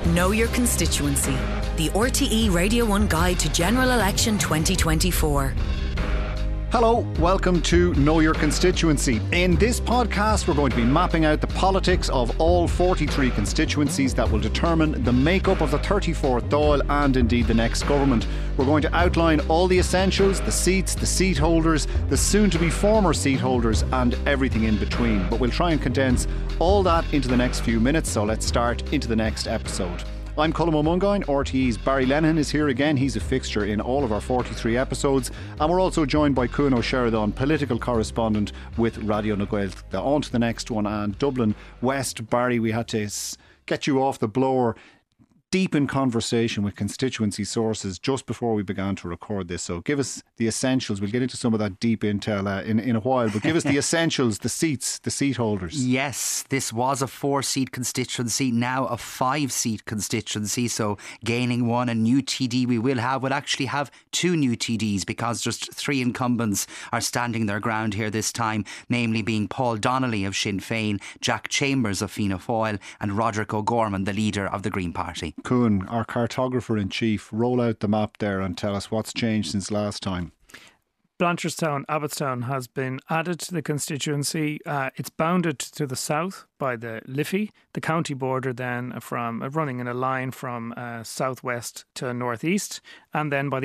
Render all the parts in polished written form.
Know Your Constituency, the RTE Radio 1 Guide to General Election 2024. Hello, welcome to Know Your Constituency. In this podcast, we're going to be mapping out the politics of all 43 constituencies that will determine the makeup of the 34th Dáil and indeed the next government. We're going to outline all the essentials, the seats, the seat holders, the soon-to-be former seat holders and everything in between. But we'll try and condense all that into the next few minutes, so let's start into the next episode. I'm Colm Ó Mongáin. RTE's Barry Lenihan is here again. He's a fixture in all of our 43 episodes. And we're also joined by Cuan Ó Sheridan, political correspondent with Radio na Gaeltachta. On to the next one. And Dublin West, Barry, we had to get you off the blower. Deep in conversation with constituency sources just before we began to record this. So give us the essentials. We'll get into some of that deep intel in a while, but give us the essentials, the seats, the seat holders. Yes, this was a 4-seat constituency, now a 5-seat constituency. So gaining one, a new TD we will actually have 2 new TDs because just 3 incumbents are standing their ground here this time, namely being Paul Donnelly of Sinn Féin, Jack Chambers of Fianna Fáil and Roderick O'Gorman, the leader of the Green Party. Cuan, our cartographer-in-chief, roll out the map there and tell us what's changed since last time. Blanchardstown, Abbottstown has been added to the constituency. It's bounded to the south by the Liffey, the county border then from running in a line from southwest to northeast, and then by the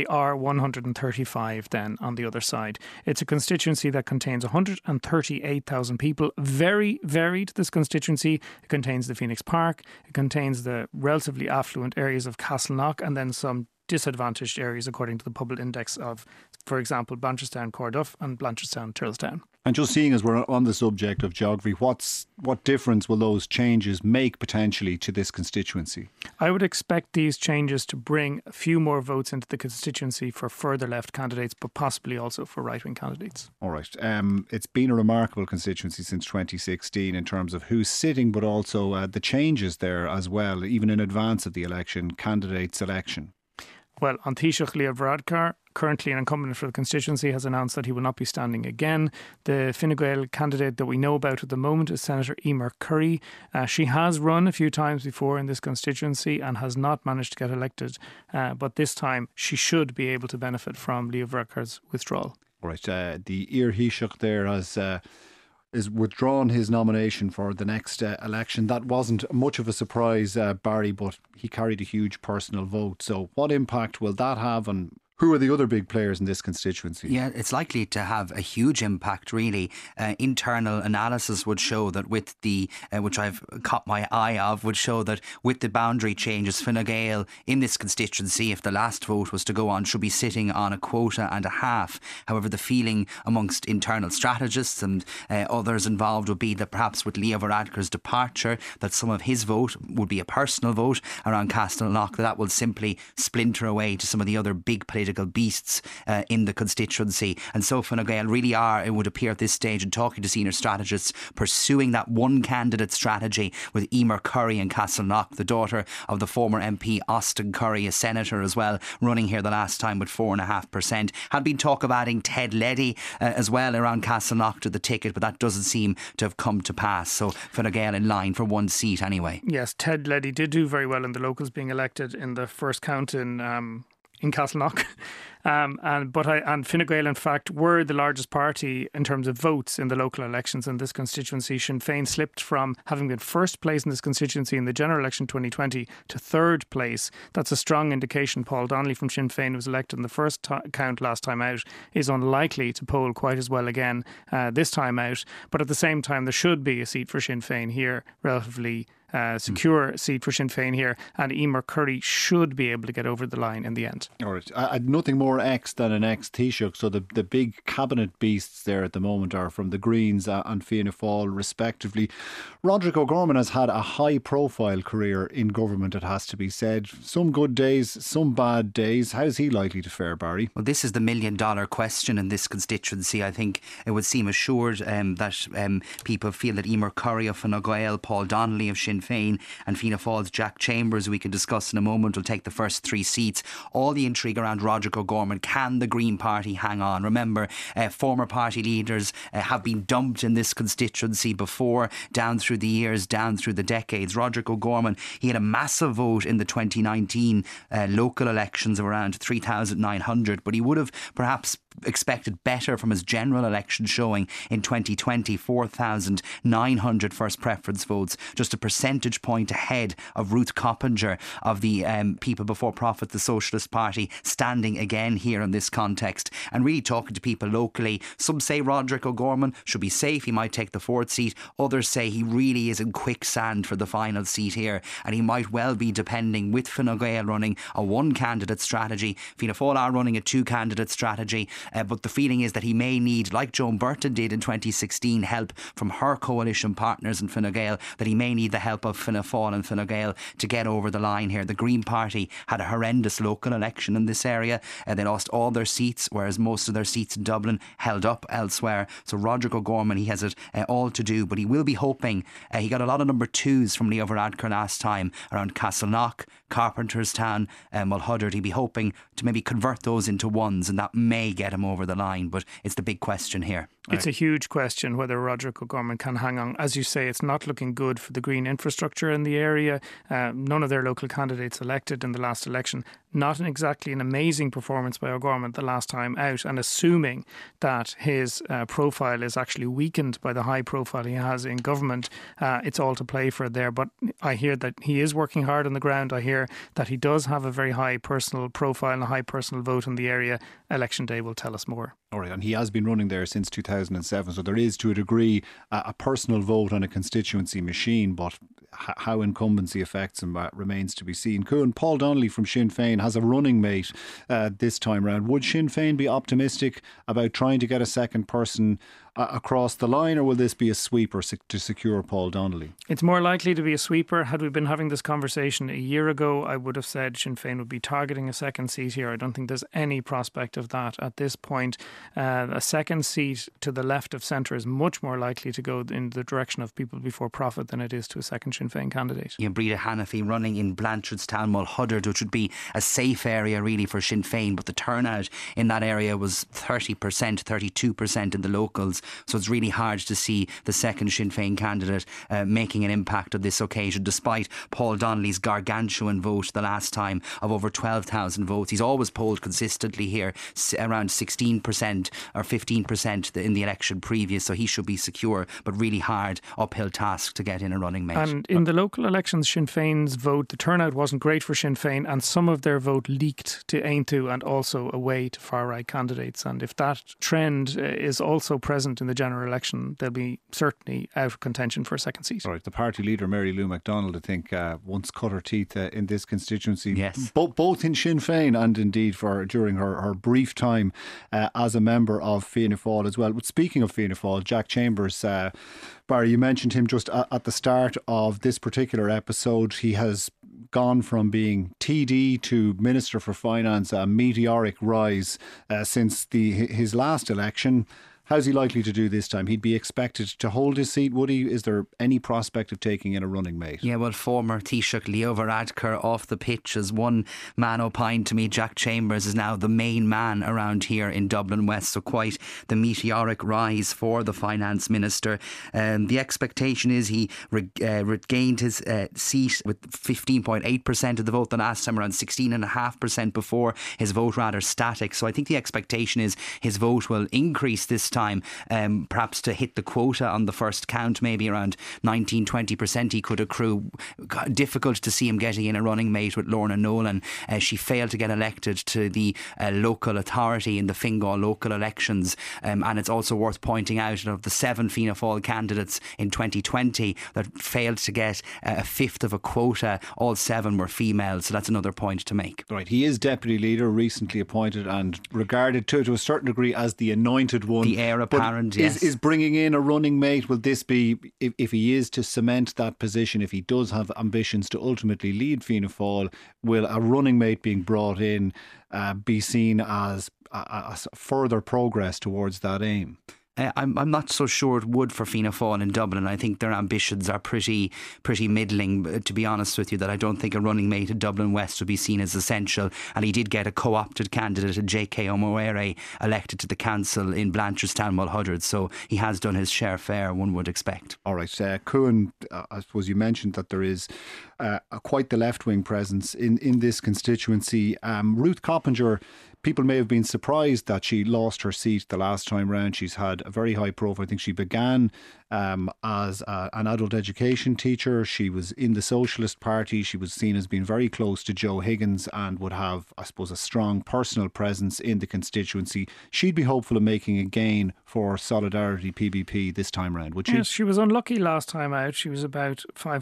R135 then on the other side. It's a constituency that contains 138,000 people. Very varied, this constituency. It contains the Phoenix Park, it contains the relatively affluent areas of Castleknock, and then some disadvantaged areas according to the Public Index of, for example, Blanchardstown, Corduff and Blanchardstown, Turlestown. And just seeing as we're on the subject of geography, what difference will those changes make potentially to this constituency? I would expect these changes to bring a few more votes into the constituency for further left candidates, but possibly also for right-wing candidates. All right. It's been a remarkable constituency since 2016 in terms of who's sitting, but also the changes there as well, even in advance of the election, candidate selection. Well, An Taoiseach Leo Varadkar, currently an incumbent for the constituency, has announced that he will not be standing again. The Fine Gael candidate that we know about at the moment is Senator Emer Curry. She has run a few times before in this constituency and has not managed to get elected. But this time she should be able to benefit from Leo Varadkar's withdrawal. Right. The Iar Taoiseach there has withdrawn his nomination for the next election. That wasn't much of a surprise, Barry, but he carried a huge personal vote. So what impact will that have on who are the other big players in this constituency? Yeah, it's likely to have a huge impact, really. Internal analysis would show that with the, which I've caught my eye of, would show that with the boundary changes, Fine Gael in this constituency, if the last vote was to go on, should be sitting on a quota and a half. However, the feeling amongst internal strategists and others involved would be that perhaps with Leo Varadkar's departure, that some of his vote would be a personal vote around Castleknock, that will simply splinter away to some of the other big political beasts in the constituency. And so Fine Gael really are, it would appear at this stage, in talking to senior strategists, pursuing that one candidate strategy with Emer Curry in Castleknock, the daughter of the former MP Austin Curry, a senator as well, running here the last time with 4.5%. Had been talk of adding Ted Leddy as well around Castleknock to the ticket, but that doesn't seem to have come to pass. So Fine Gael in line for one seat anyway. Yes, Ted Leddy did do very well in the locals, being elected in the first count in Castleknock. And Fine Gael, in fact, were the largest party in terms of votes in the local elections in this constituency. Sinn Féin slipped from having been first place in this constituency in the general election 2020 to third place. That's a strong indication. Paul Donnelly from Sinn Féin, who was elected in the first count last time out, is unlikely to poll quite as well again this time out. But at the same time, there should be a seat for Sinn Féin here, relatively secure seat for Sinn Féin here, and Emer Curry should be able to get over the line in the end. All right. Nothing more ex than an ex-Taoiseach. So the big cabinet beasts there at the moment are from the Greens and Fianna Fáil respectively. Roderick O'Gorman has had a high profile career in government, it has to be said. Some good days, some bad days. How's he likely to fare, Barry? Well, this is the $1 million question in this constituency. I think it would seem assured that people feel that Emer Curry of Fine Gael, Paul Donnelly of Sinn Féin and Fianna Fáil's Jack Chambers, who we can discuss in a moment, will take the first 3 seats. All the intrigue around Roderick O'Gorman O'Gorman. Can the Green Party hang on? Remember, former party leaders have been dumped in this constituency before, down through the years, down through the decades. Roderick O'Gorman, he had a massive vote in the 2019 local elections of around 3,900, but he would have perhaps expected better from his general election showing in 2020, 4,900 first preference votes, just a percentage point ahead of Ruth Coppinger of the People Before Profit, the Socialist Party, standing again here in this context. And really talking to people locally, some say Roderick O'Gorman should be safe, he might take the fourth seat. Others say he really is in quicksand for the final seat here, and he might well be, depending, with Fine Gael running a one candidate strategy, Fianna Fáil are running a two candidate strategy. But the feeling is that he may need, like Joan Burton did in 2016, help from her coalition partners in Fine Gael, that he may need the help of Fianna Fáil and Fine Gael to get over the line here. The Green Party had a horrendous local election in this area. They lost all their seats, whereas most of their seats in Dublin held up elsewhere. So Roderick O'Gorman, he has it all to do, but he will be hoping. He got a lot of number twos from Leo Varadkar last time around Castleknock, Carpenterstown, Mulhuddard. He'd be hoping to maybe convert those into ones, and that may get him over the line, but it's the big question here. It's a huge question whether Roderick O'Gorman can hang on. As you say, it's not looking good for the green infrastructure in the area. None of their local candidates elected in the last election. Not exactly an amazing performance by O'Gorman the last time out, and assuming that his profile is actually weakened by the high profile he has in government, it's all to play for there. But I hear that he is working hard on the ground. I hear that he does have a very high personal profile and a high personal vote in the area. Election day will tell us more. All right, and he has been running there since 2007, so there is, to a degree, a personal vote on a constituency machine, but how incumbency affects him remains to be seen. Ciarán, Paul Donnelly from Sinn Féin has a running mate this time round. Would Sinn Féin be optimistic about trying to get a second person across the line, or will this be a sweeper to secure Paul Donnelly? It's more likely to be a sweeper. Had we been having this conversation a year ago, I would have said Sinn Féin would be targeting a second seat here. I don't think there's any prospect of that at this point. A second seat to the left of centre is much more likely to go in the direction of People Before Profit than it is to a second Sinn Féin candidate. Yeah, Breda Hannafy running in Blanchardstown, Mulhuddard, which would be a safe area really for Sinn Féin, but the turnout in that area was 30%, 32% in the locals. So it's really hard to see the second Sinn Féin candidate making an impact on this occasion, despite Paul Donnelly's gargantuan vote the last time of over 12,000 votes. He's always polled consistently here around 16% or 15% in the election previous, so he should be secure, but really hard uphill task to get in a running mate. And in the local elections, Sinn Féin's vote, the turnout wasn't great for Sinn Féin, and some of their vote leaked to Aontú and also away to far-right candidates. And if that trend is also present in the general election, they'll be certainly out of contention for a second seat. Right, the party leader Mary Lou MacDonald, I think, once cut her teeth in this constituency. Yes. Both in Sinn Féin and indeed during her brief time as a member of Fianna Fáil as well. But speaking of Fianna Fáil, Jack Chambers, Barry, you mentioned him just at the start of this particular episode. He has gone from being TD to Minister for Finance, a meteoric rise since his last election. How's he likely to do this time? He'd be expected to hold his seat, would he? Is there any prospect of taking in a running mate? Yeah, well, former Taoiseach Leo Varadkar off the pitch, as one man opined to me, Jack Chambers is now the main man around here in Dublin West, so quite the meteoric rise for the Finance Minister. The expectation is he regained his seat with 15.8% of the vote the last time, around 16.5% before, his vote rather static. So I think the expectation is his vote will increase this time, perhaps to hit the quota on the first count, maybe around 19-20% he could accrue. Difficult to see him getting in a running mate with Lorna Nolan. She failed to get elected to the local authority in the Fingal local elections, and it's also worth pointing out of the 7 Fianna Fáil candidates in 2020 that failed to get a fifth of a quota, all 7 were female, so that's another point to make. Right, he is deputy leader, recently appointed and regarded to a certain degree as the anointed one. The heir apparent, yes. Is bringing in a running mate, will this be, if he is to cement that position, if he does have ambitions to ultimately lead Fianna Fáil, will a running mate being brought in be seen as a further progress towards that aim? I'm not so sure it would for Fianna Fáil in Dublin. I think their ambitions are pretty middling, to be honest with you, that I don't think a running mate at Dublin West would be seen as essential. And he did get a co-opted candidate, J.K. O'Moire, elected to the council in Blanchardstown, Mulhuddard. So he has done his share fair, one would expect. All right, Cuan, I suppose you mentioned that there is quite the left-wing presence in this constituency. Ruth Coppinger, people may have been surprised that she lost her seat the last time round. She's had a very high profile. I think she began as an adult education teacher. She was in the Socialist Party. She was seen as being very close to Joe Higgins and would have, I suppose, a strong personal presence in the constituency. She'd be hopeful of making a gain for Solidarity PBP this time round, would she? Yes, she was unlucky last time out. She was about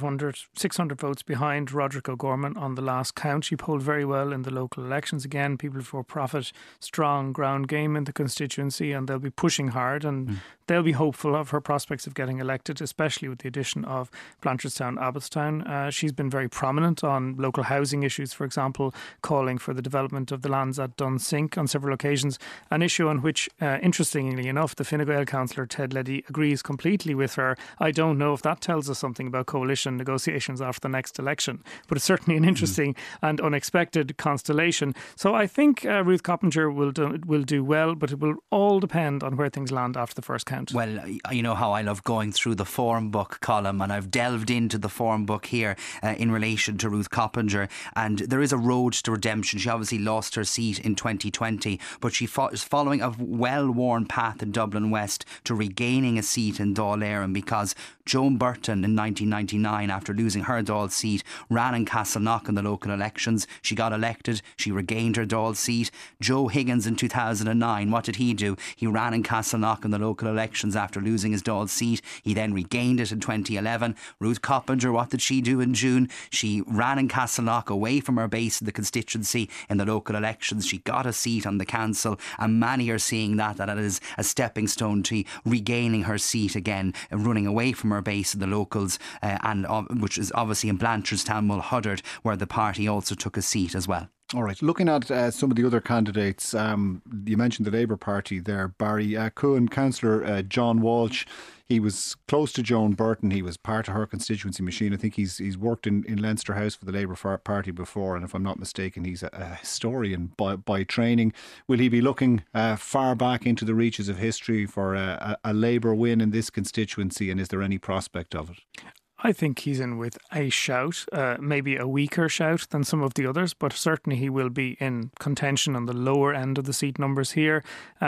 600 votes behind Roderick O'Gorman on the last count. She polled very well in the local elections. Again, People Before Profit, strong ground game in the constituency, and they'll be pushing hard, and they'll be hopeful of her prospects of getting elected, especially with the addition of Blanchardstown, Abbottstown. She's been very prominent on local housing issues, for example, calling for the development of the lands at Dunsink on several occasions, an issue on which, interestingly enough, the Fine Gael councillor Ted Leddy agrees completely with her. I don't know if that tells us something about coalition negotiations after the next election, but it's certainly an interesting and unexpected constellation. So I think Ruth Coppinger will do well, but it will all depend on where things land after the first count. Well, you know how I love going through the form book column, and I've delved into the form book here in relation to Ruth Coppinger, and there is a road to redemption. She obviously lost her seat in 2020, but she is following a well-worn path in Dublin West to regaining a seat in Dáil Éireann, because Joan Burton in 1999, after losing her Dáil seat, ran in Castleknock in the local elections. She got elected. She regained her Dáil seat. Joe Higgins in 2009, what did he do? He ran in Castleknock in the local elections after losing his Dáil seat. He then regained it in 2011. Ruth Coppinger, what did she do in June? She ran in Castleknock away from her base in the constituency in the local elections. She got a seat on the council, and many are seeing that it is a stepping stone to regaining her seat again, running away from her base in the locals, and which is obviously in Blanchardstown, Mulhuddard, where the party also took a seat as well. All right, looking at some of the other candidates, you mentioned the Labour Party there, Barry. Cuan, Councillor John Walsh, he was close to Joan Burton. He was part of her constituency machine. I think he's worked in Leinster House for the Labour Party before, and if I'm not mistaken, he's a historian by training. Will he be looking far back into the reaches of history for a Labour win in this constituency, and is there any prospect of it? I think he's in with a shout, maybe a weaker shout than some of the others, but certainly he will be in contention on the lower end of the seat numbers here.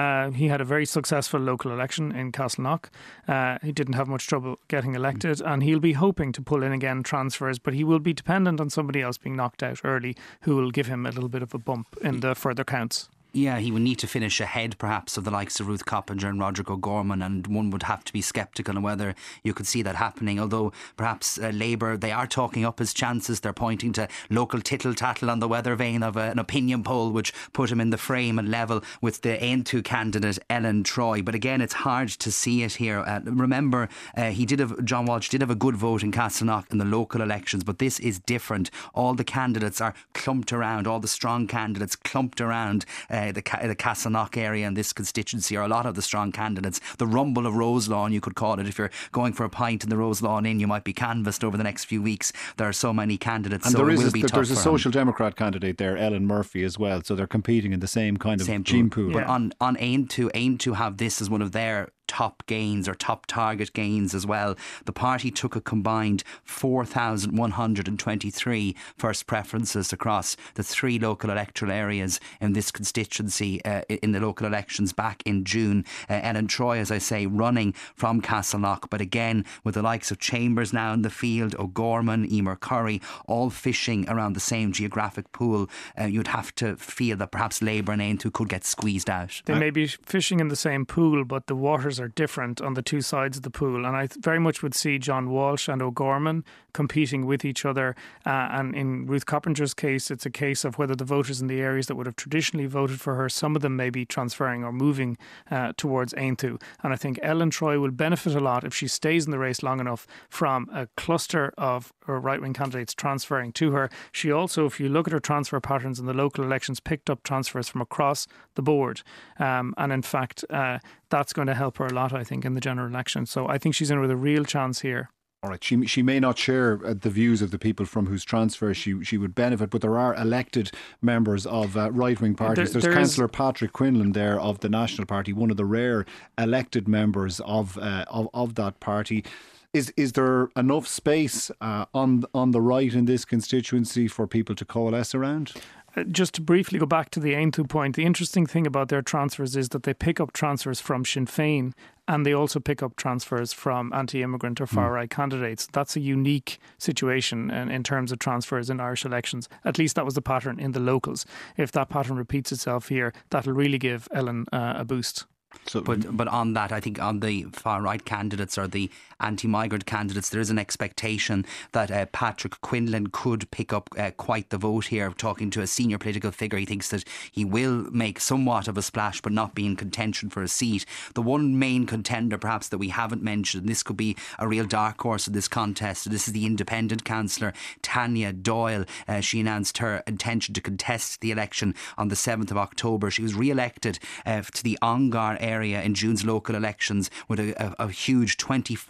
He had a very successful local election in Castleknock. He didn't have much trouble getting elected, and he'll be hoping to pull in again transfers, but he will be dependent on somebody else being knocked out early who will give him a little bit of a bump in the further counts. Yeah, he would need to finish ahead perhaps of the likes of Ruth Coppinger and Roderick O'Gorman, and one would have to be sceptical on whether you could see that happening, although perhaps Labour, they are talking up his chances. They're pointing to local tittle-tattle on the weather vane of an opinion poll which put him in the frame and level with the Aontú candidate Ellen Troy. But again, it's hard to see it here. Remember, John Walsh did have a good vote in Castleknock in the local elections, but this is different. All the candidates are clumped around, all the strong candidates clumped around the Castleknock area in this constituency, or a lot of the strong candidates. The rumble of Roselawn, you could call it. If you're going for a pint in the Roselawn Inn, you might be canvassed over the next few weeks. There are so many candidates, and so it will be tough. There's a Social Democrat candidate there, Ellen Murphy, as well, so they're competing in the same kind of gene pool. But on Aontú have this as one of their top gains or top target gains as well. The party took a combined 4,123 first preferences across the 3 local electoral areas in this constituency in the local elections back in June. Ellen Troy, as I say, running from Castleknock, but again with the likes of Chambers now in the field, O'Gorman, Emer Curry, all fishing around the same geographic pool, you'd have to feel that perhaps Labour and Aontú could get squeezed out. They may be fishing in the same pool, but the waters are different on the two sides of the pool, and I very much would see John Walsh and O'Gorman competing with each other. And in Ruth Coppinger's case, it's a case of whether the voters in the areas that would have traditionally voted for her, some of them may be transferring or moving towards Aontú. And I think Ellen Troy will benefit a lot if she stays in the race long enough from a cluster of right-wing candidates transferring to her. She also, if you look at her transfer patterns in the local elections, picked up transfers from across the board. And in fact, that's going to help her a lot, I think, in the general election. So I think she's in with a real chance here. All right, she may not share the views of the people from whose transfer she would benefit, but there are elected members of right-wing parties. There's Councillor Patrick Quinlan there of the National Party, one of the rare elected members of that party. Is there enough space on the right in this constituency for people to coalesce around? Just to briefly go back to the Aontú point, the interesting thing about their transfers is that they pick up transfers from Sinn Féin and they also pick up transfers from anti-immigrant or far-right candidates. That's a unique situation in terms of transfers in Irish elections. At least that was the pattern in the locals. If that pattern repeats itself here, that'll really give Ellen a boost. So, but on that, I think on the far right candidates or the anti-migrant candidates, there is an expectation that Patrick Quinlan could pick up quite the vote here. Talking to a senior political figure, he thinks that he will make somewhat of a splash but not be in contention for a seat. The one main contender perhaps that we haven't mentioned, and this could be a real dark horse in this contest, this is the independent councillor Tanya Doyle. She announced her intention to contest the election on the 7th of October. She was re-elected to the Ongar area in June's local elections with a huge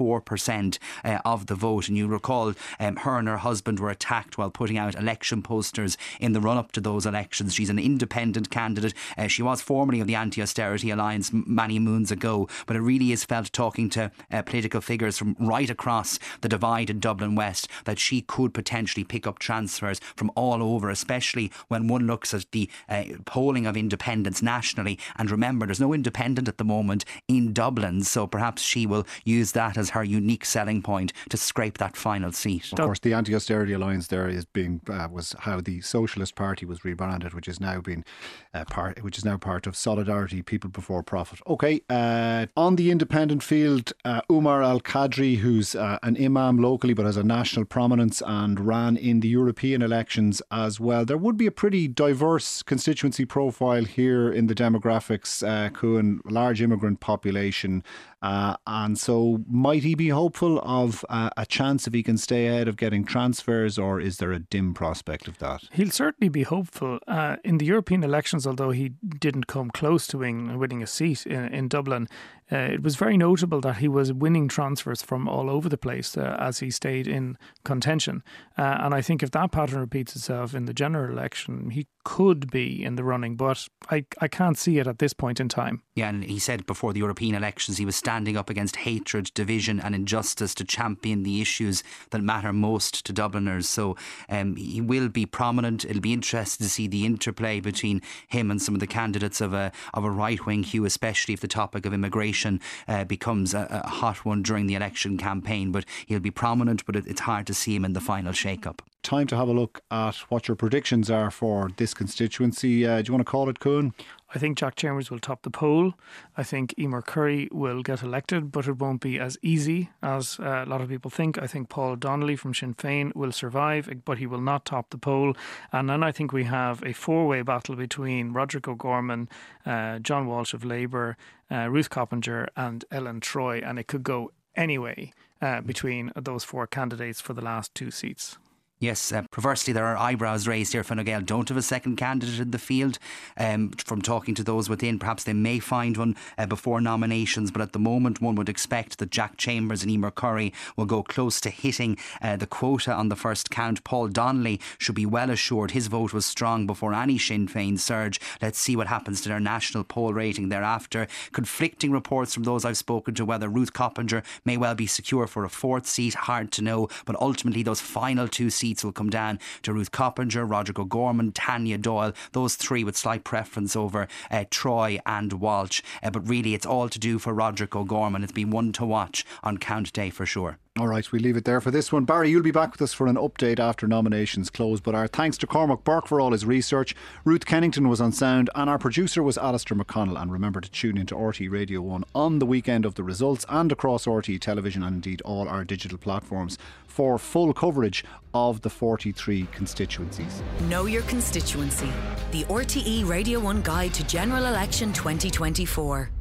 24% of the vote. And you recall her and her husband were attacked while putting out election posters in the run-up to those elections. She's an independent candidate. She was formerly of the Anti-Austerity Alliance many moons ago, but it really is felt, talking to political figures from right across the divide in Dublin West, that she could potentially pick up transfers from all over, especially when one looks at the polling of independents nationally. And remember, there's no independent at the moment in Dublin, so perhaps she will use that as her unique selling point to scrape that final seat. Of course, the Anti-Austerity Alliance there is being was how the Socialist Party was rebranded, which is now part of Solidarity, People Before Profit. Okay, on the independent field, Umar Al-Qadri, who's an imam locally but has a national prominence and ran in the European elections as well. There would be a pretty diverse constituency profile here in the demographics, Cuan, large immigrant population, and so might he be hopeful of a chance if he can stay ahead of getting transfers, or is there a dim prospect of that? He'll certainly be hopeful. In the European elections, although he didn't come close to winning a seat in Dublin, it was very notable that he was winning transfers from all over the place as he stayed in contention. And I think if that pattern repeats itself in the general election, he could be in the running, but I can't see it at this point in time. Yeah, and he said before the European elections he was standing up against hatred, division and injustice to champion the issues that matter most to Dubliners. So he will be prominent. It'll be interesting to see the interplay between him and some of the candidates of a right-wing hue, especially if the topic of immigration becomes a hot one during the election campaign. But he'll be prominent, but it's hard to see him in the final shake-up. Time to have a look at what your predictions are for this constituency. Do you want to call it, Cuan? I think Jack Chambers will top the poll. I think Emer Curry will get elected, but it won't be as easy as a lot of people think. I think Paul Donnelly from Sinn Féin will survive, but he will not top the poll. And then I think we have a four-way battle between Roderick O'Gorman, John Walsh of Labour, Ruth Coppinger and Ellen Troy. And it could go anyway between those four candidates for the last two seats. Yes, perversely there are eyebrows raised here. Fine Gael don't have a second candidate in the field. From talking to those within, perhaps they may find one before nominations, but at the moment one would expect that Jack Chambers and Emer Curry will go close to hitting the quota on the first count. Paul Donnelly should be well assured his vote was strong before any Sinn Féin surge. Let's see what happens to their national poll rating thereafter. Conflicting reports from those I've spoken to whether Ruth Coppinger may well be secure for a fourth seat, hard to know, but ultimately those final two seats will come down to Ruth Coppinger, Roderick O'Gorman, Tanya Doyle, those three with slight preference over Troy and Walsh. But really it's all to do for Roderick O'Gorman. It's been one to watch on count day for sure. All right, we leave it there for this one. Barry, you'll be back with us for an update after nominations close. But our thanks to Cormac Burke for all his research. Ruth Kennington was on sound, and our producer was Alistair McConnell. And remember to tune into RTE Radio 1 on the weekend of the results and across RTE Television and indeed all our digital platforms for full coverage of the 43 constituencies. Know your constituency. The RTE Radio 1 Guide to General Election 2024.